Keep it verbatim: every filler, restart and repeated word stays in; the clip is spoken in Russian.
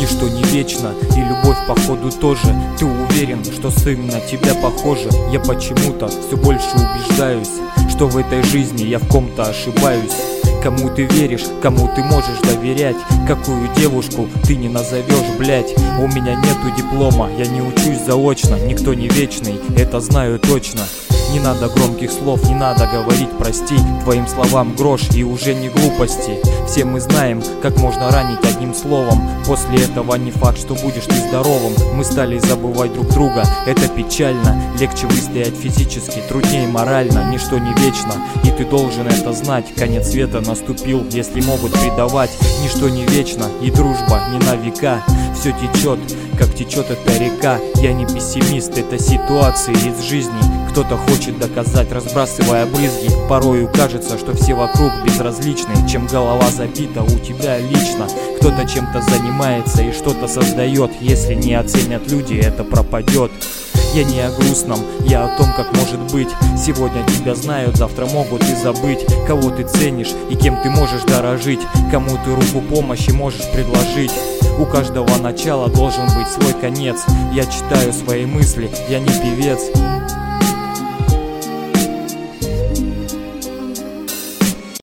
Ничто не вечно, и любовь походу тоже. Ты уверен, что сын на тебя похожа? Я почему-то все больше убеждаюсь, что в этой жизни я в ком-то ошибаюсь. Кому ты веришь, кому ты можешь доверять? Какую девушку ты не назовешь, блять? У меня нету диплома, я не учусь заочно. Никто не вечный, это знаю точно. Не надо громких слов, не надо говорить прости. Твоим словам грош и уже не глупости. Все мы знаем, как можно ранить одним словом. После этого не факт, что будешь ты здоровым. Мы стали забывать друг друга, это печально. Легче выстоять физически, труднее морально. Ничто не вечно, и ты должен это знать. Конец света наступил, если могут предавать. Ничто не вечно, и дружба не на века. Все течет, как течет эта река. Я не пессимист, это ситуации из жизни. Кто-то хочет доказать, разбрасывая брызги. Порою кажется, что все вокруг безразличны. Чем голова забита у тебя лично. Кто-то чем-то занимается и что-то создает. Если не оценят люди, это пропадет. Я не о грустном, я о том, как может быть. Сегодня тебя знают, завтра могут и забыть. Кого ты ценишь и кем ты можешь дорожить. Кому ты руку помощи можешь предложить. У каждого начала должен быть свой конец. Я читаю свои мысли, я не певец.